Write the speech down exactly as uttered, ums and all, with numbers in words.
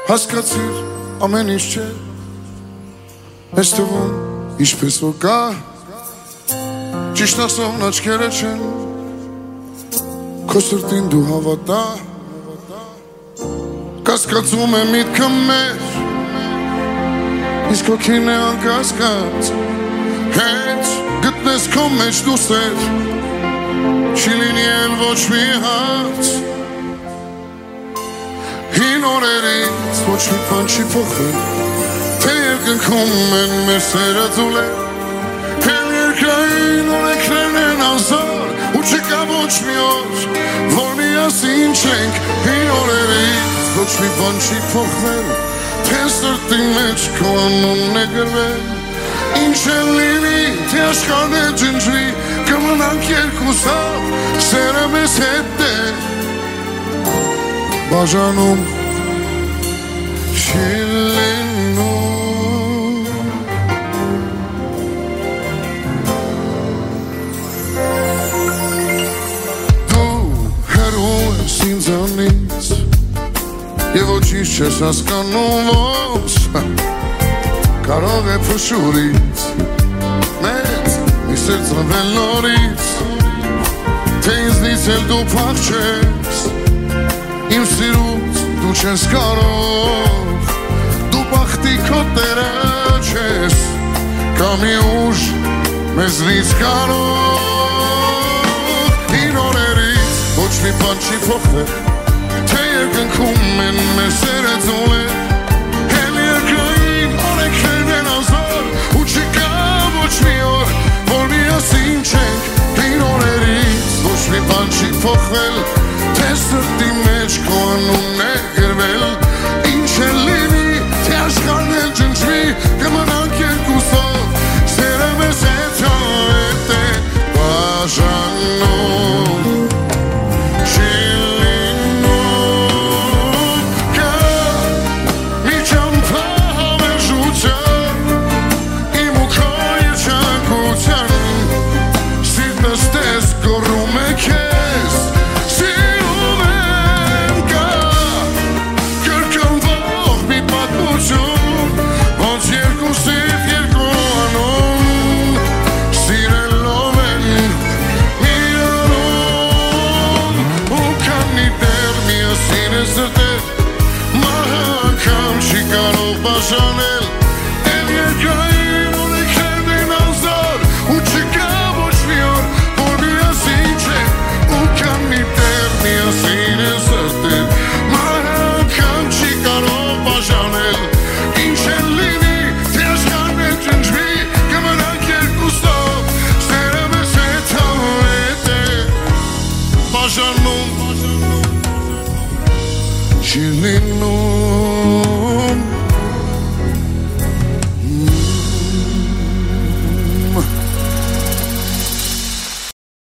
Հասկացիր ամեն ինչ չէ Ես թվում ինչպես որ կա Ճիշտ ասողն աչքերը չեն Քո սրտին դու հավատա Կասկածում է միտքը մեր Իսկ հոգին է անկասկած Հենց գտնես քո մեջ դու սեր Չի լինի էլ ոչ մի հարց Հին օրերից ոչ մի բան չի փոխվել Թե երկնքում են մեր սերը ձուլեր Հել երկրային օրենքներն են անզոր Ու չկա ոչ մի օր Որ միասին չենք Հին օրերից ոչ մի բան չի փոխվել Թե սրտի մեջ քո անունն է գրվել Ինչ էլ լինի Թե աշխարհն է ջնջվի Կմնանք երկուսով Սերը մեզ հետ է Բաժանում չի լինում Դու հեռու ես ինձանից Եվ ոչինչ չես հասկանում ոնց Կարող է փշուրից Մեծ մի սեր ծնվել նորից Թե ինձնից էլ դու փախչես Իմ սիրուց դու չես կարող Դու բախտի քո տերը չես Կա մի ուժ մեզնից կարող Հին օրերից ոչ մի բան չի փոխվել Թե երկնքում են մեր սերը ձուլեր Հել երկրային օրենքներն են անզոր Ու չկա ոչ մի օր որ միասին չենք Հին օրերից ոչ մի բան չի փոխվել Թե սրտի մեջ քո անունն է գրվել Ինչ էլ լինի Թե աշխարհն է ջնջվի Կմնանք երկուսով Սերը մեզ հետ հետ է բաժանում Չի լինում Կա մի ճամփա հավերժության Իմ ու քո երջանկության Սիրտս տես գոռում է քեզ Բաժանել Էլ երկրային օրենքներն են անզոր Ու չկա ոչ մի օր որ միասին չենք Ու կան մի տեղ միասին է սրտել Ման անգամ չի կարող բաժանել Ինչ էլ լինի Թե աշխարհն է ջնջվի Կմնանք երկուսով Սերը մեզ հետ հետ է բաժանում Չի լինում